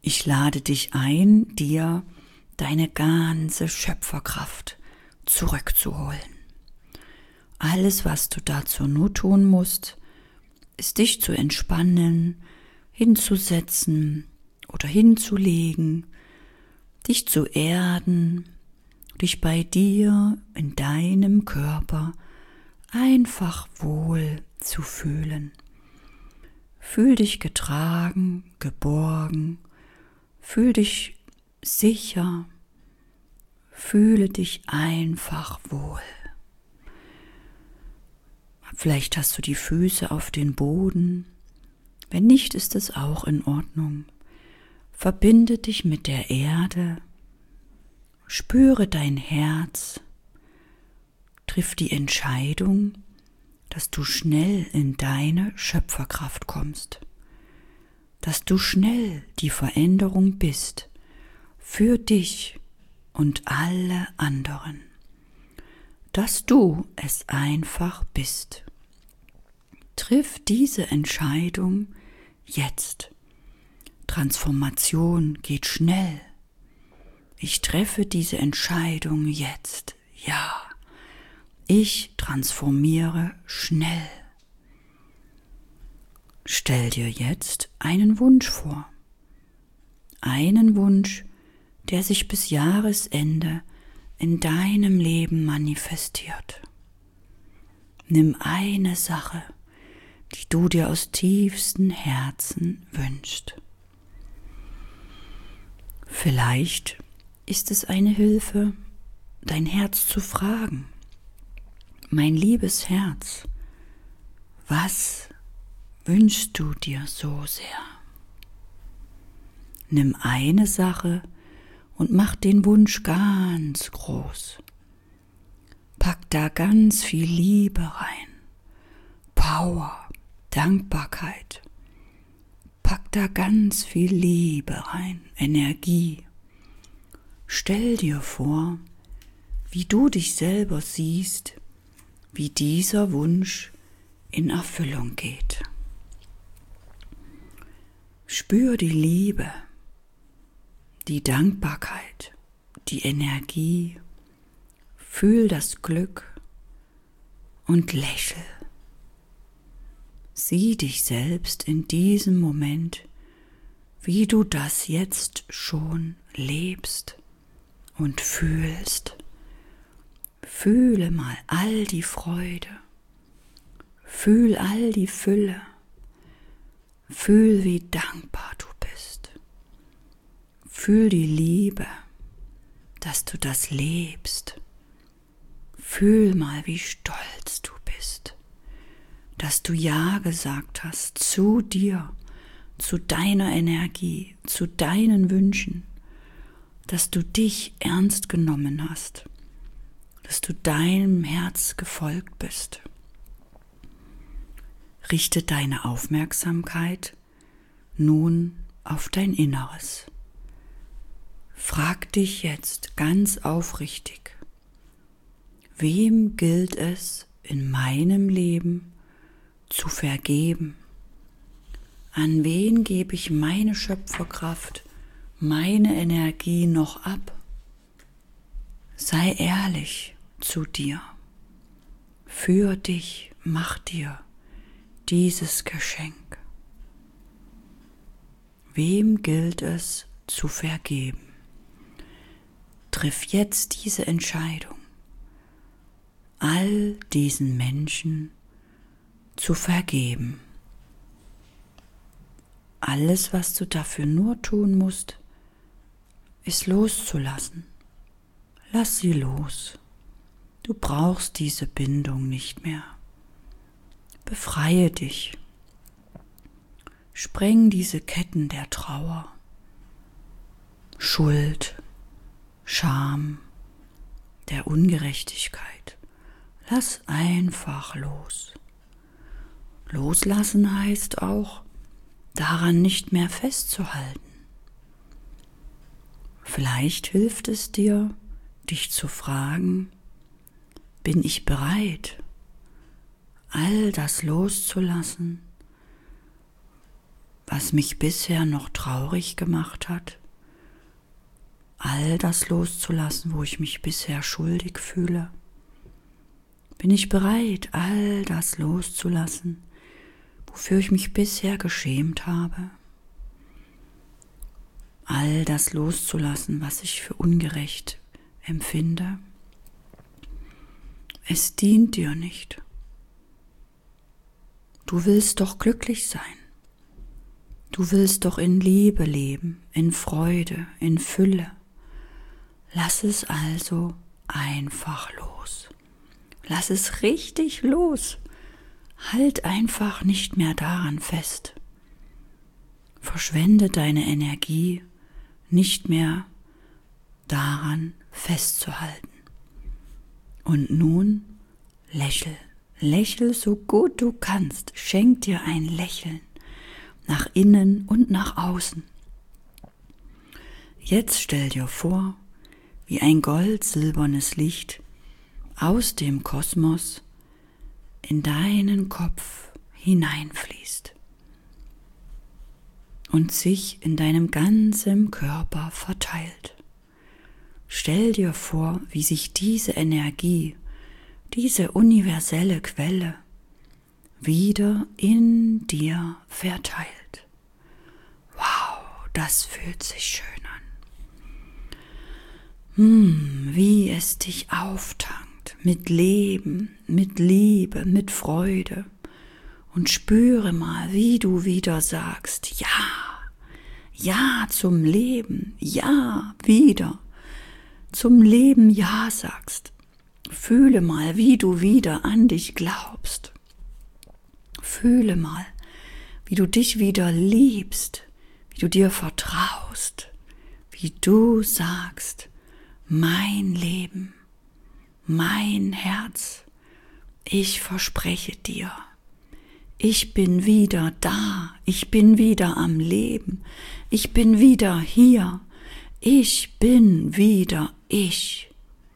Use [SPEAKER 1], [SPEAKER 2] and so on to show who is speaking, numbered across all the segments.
[SPEAKER 1] Ich lade dich ein, dir deine ganze Schöpferkraft zurückzuholen. Alles, was du dazu nur tun musst, ist dich zu entspannen, hinzusetzen oder hinzulegen, dich zu erden, dich bei dir in deinem Körper einfach wohl zu fühlen. Fühl dich getragen, geborgen, fühl dich sicher, fühle dich einfach wohl. Vielleicht hast du die Füße auf den Boden, wenn nicht, ist es auch in Ordnung. Verbinde dich mit der Erde, spüre dein Herz, triff die Entscheidung, dass du schnell in deine Schöpferkraft kommst, dass du schnell die Veränderung bist für dich und alle anderen, dass du es einfach bist. Triff diese Entscheidung jetzt. Transformation geht schnell. Ich treffe diese Entscheidung jetzt. Ja, ich transformiere schnell. Stell dir jetzt einen Wunsch vor. Einen Wunsch, der sich bis Jahresende in deinem Leben manifestiert. Nimm eine Sache, die du dir aus tiefstem Herzen wünschst. Vielleicht ist es eine Hilfe, dein Herz zu fragen. Mein liebes Herz, was wünschst du dir so sehr? Nimm eine Sache und mach den Wunsch ganz groß. Pack da ganz viel Liebe rein, Power, Dankbarkeit. Pack da ganz viel Liebe rein, Energie. Stell dir vor, wie du dich selber siehst, wie dieser Wunsch in Erfüllung geht. Spür die Liebe, die Dankbarkeit, die Energie, fühl das Glück und lächel. Sieh dich selbst in diesem Moment, wie du das jetzt schon lebst und fühlst. Fühle mal all die Freude, fühl all die Fülle, fühl, wie dankbar du bist. Fühl die Liebe, dass du das lebst. Fühl mal, wie stolz du bist, dass du Ja gesagt hast zu dir, zu deiner Energie, zu deinen Wünschen, dass du dich ernst genommen hast, dass du deinem Herz gefolgt bist. Richte deine Aufmerksamkeit nun auf dein Inneres. Frag dich jetzt ganz aufrichtig, wem gilt es in meinem Leben zu vergeben? An wen gebe ich meine Schöpferkraft, meine Energie noch ab? Sei ehrlich zu dir. Für dich, mach dir dieses Geschenk. Wem gilt es zu vergeben? Triff jetzt diese Entscheidung, all diesen Menschen zu vergeben. Alles, was du dafür nur tun musst, ist loszulassen. Lass sie los. Du brauchst diese Bindung nicht mehr. Befreie dich. Spreng diese Ketten der Trauer, Schuld, Scham, der Ungerechtigkeit. Lass einfach los. Loslassen heißt auch, daran nicht mehr festzuhalten. Vielleicht hilft es dir, dich zu fragen, bin ich bereit, all das loszulassen, was mich bisher noch traurig gemacht hat, all das loszulassen, wo ich mich bisher schuldig fühle? Bin ich bereit, all das loszulassen, wofür ich mich bisher geschämt habe? All das loszulassen, was ich für ungerecht empfinde? Es dient dir nicht. Du willst doch glücklich sein. Du willst doch in Liebe leben, in Freude, in Fülle. Lass es also einfach los. Lass es richtig los. Halt einfach nicht mehr daran fest. Verschwende deine Energie nicht mehr daran festzuhalten. Und nun lächel. Lächel so gut du kannst. Schenk dir ein Lächeln nach innen und nach außen. Jetzt stell dir vor, wie ein gold-silbernes Licht aus dem Kosmos in deinen Kopf hineinfließt und sich in deinem ganzen Körper verteilt. Stell dir vor, wie sich diese Energie, diese universelle Quelle wieder in dir verteilt. Wow, das fühlt sich schön an. Wie es dich auftankt mit Leben, mit Liebe, mit Freude. Und spüre mal, wie du wieder sagst, ja, ja zum Leben, ja wieder zum Leben ja sagst. Fühle mal, wie du wieder an dich glaubst. Fühle mal, wie du dich wieder liebst, wie du dir vertraust, wie du sagst, mein Leben, mein Herz, ich verspreche dir, ich bin wieder da, ich bin wieder am Leben, ich bin wieder hier, ich bin wieder ich.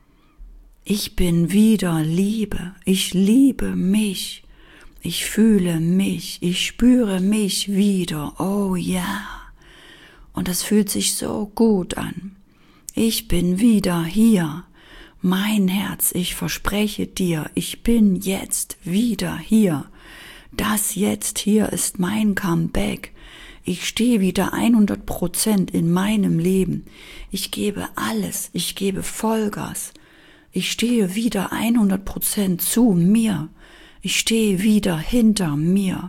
[SPEAKER 1] Ich bin wieder Liebe, ich liebe mich, ich fühle mich, ich spüre mich wieder, oh ja. Und das fühlt sich so gut an. Ich bin wieder hier, mein Herz, ich verspreche dir, ich bin jetzt wieder hier. Das jetzt hier ist mein Comeback. Ich stehe wieder 100% in meinem Leben. Ich gebe alles, ich gebe Vollgas. Ich stehe wieder 100% zu mir. Ich stehe wieder hinter mir.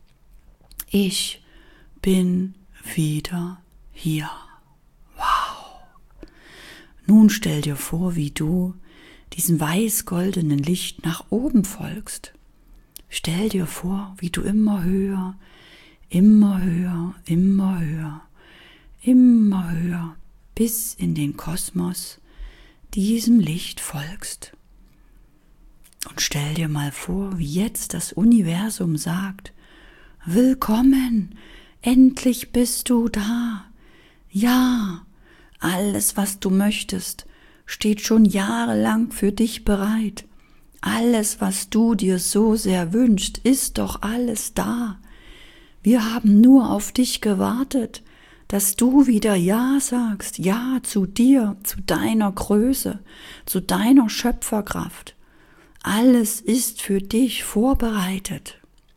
[SPEAKER 1] Ich bin wieder hier. Wow. Nun stell dir vor, wie du diesem weiß-goldenen Licht nach oben folgst. Stell dir vor, wie du immer höher, immer höher, immer höher, immer höher bis in den Kosmos diesem Licht folgst. Und stell dir mal vor, wie jetzt das Universum sagt, willkommen, endlich bist du da. Ja, alles, was du möchtest, steht schon jahrelang für dich bereit. Alles, was du dir so sehr wünschst, ist doch alles da. Wir haben nur auf dich gewartet, dass du wieder Ja sagst, Ja zu dir, zu deiner Größe, zu deiner Schöpferkraft. Alles ist für dich vorbereitet.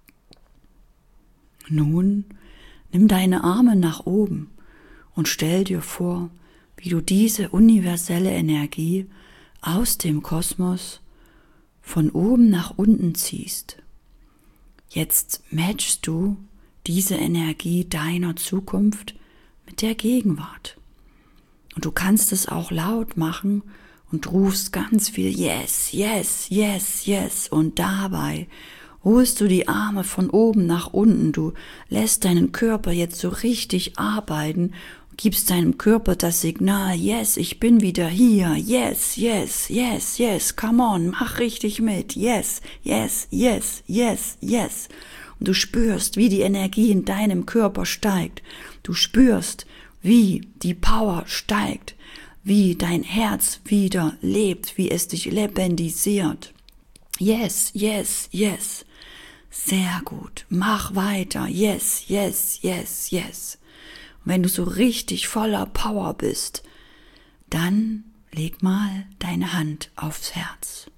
[SPEAKER 1] Nun nimm deine Arme nach oben und stell dir vor, wie du diese universelle Energie aus dem Kosmos von oben nach unten ziehst. Jetzt matchst du diese Energie deiner Zukunft mit der Gegenwart. Und du kannst es auch laut machen und rufst ganz viel Yes, Yes, Yes, Yes. Und dabei holst du die Arme von oben nach unten. Du lässt deinen Körper jetzt so richtig arbeiten und gibst deinem Körper das Signal, Yes, ich bin wieder hier. Yes, Yes, Yes, Yes. Come on, mach richtig mit. Yes, Yes, Yes, Yes, Yes. Und du spürst, wie die Energie in deinem Körper steigt. Du spürst, wie die Power steigt, wie dein Herz wieder lebt, wie es dich lebendisiert. Yes, yes, yes. Sehr gut. Mach weiter. Yes, yes, yes, yes. Und wenn du so richtig voller Power bist, dann leg mal deine Hand aufs Herz.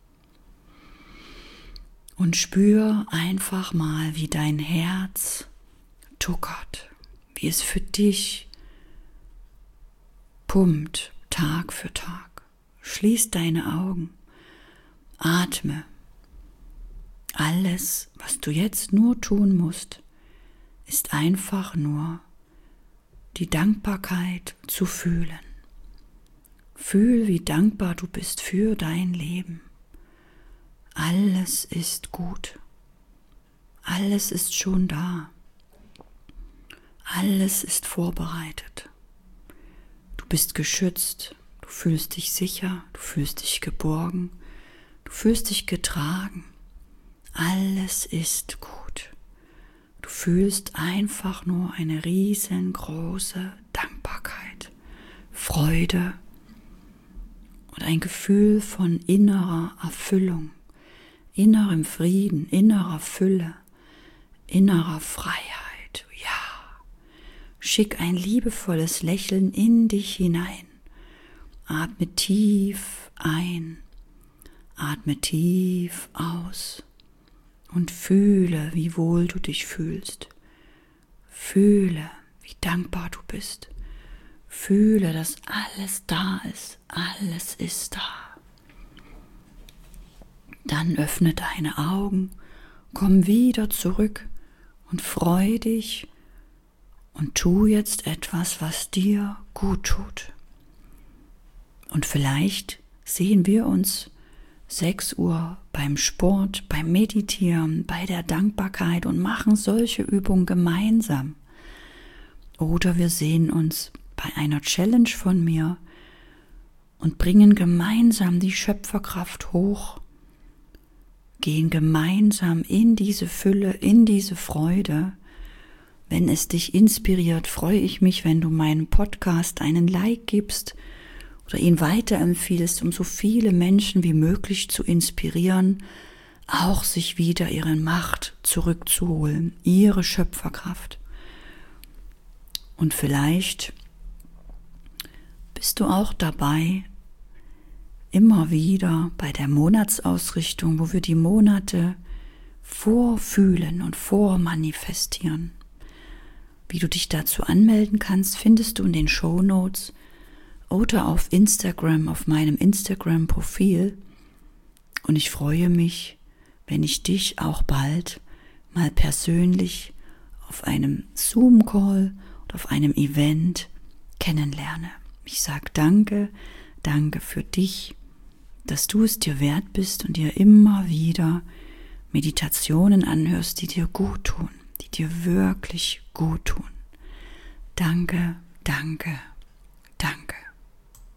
[SPEAKER 1] Und spür einfach mal, wie dein Herz tuckert, wie es für dich pumpt, Tag für Tag. Schließ deine Augen, atme. Alles, was du jetzt nur tun musst, ist einfach nur die Dankbarkeit zu fühlen. Fühl, wie dankbar du bist für dein Leben. Alles ist gut. Alles ist schon da. Alles ist vorbereitet. Du bist geschützt. Du fühlst dich sicher. Du fühlst dich geborgen. Du fühlst dich getragen. Alles ist gut. Du fühlst einfach nur eine riesengroße Dankbarkeit, Freude und ein Gefühl von innerer Erfüllung, innerem Frieden, innerer Fülle, innerer Freiheit. Ja, schick ein liebevolles Lächeln in dich hinein. Atme tief ein, atme tief aus. Und fühle, wie wohl du dich fühlst. Fühle, wie dankbar du bist. Fühle, dass alles da ist. Alles ist da. Dann öffne deine Augen, komm wieder zurück und freu dich und tu jetzt etwas, was dir gut tut. Und vielleicht sehen wir uns 6 Uhr beim Sport, beim Meditieren, bei der Dankbarkeit und machen solche Übungen gemeinsam. Oder wir sehen uns bei einer Challenge von mir und bringen gemeinsam die Schöpferkraft hoch, gehen gemeinsam in diese Fülle, in diese Freude. Wenn es dich inspiriert, freue ich mich, wenn du meinem Podcast einen Like gibst oder ihn weiterempfiehlst, um so viele Menschen wie möglich zu inspirieren, auch sich wieder ihre Macht zurückzuholen, ihre Schöpferkraft. Und vielleicht bist du auch dabei, immer wieder bei der Monatsausrichtung, wo wir die Monate vorfühlen und vormanifestieren. Wie du dich dazu anmelden kannst, findest du in den Shownotes oder auf Instagram, auf meinem Instagram-Profil. Und ich freue mich, wenn ich dich auch bald mal persönlich auf einem Zoom-Call oder auf einem Event kennenlerne. Ich sage danke für dich, dass du es dir wert bist und dir immer wieder Meditationen anhörst, die dir gut tun, die dir wirklich gut tun. Danke, danke, danke.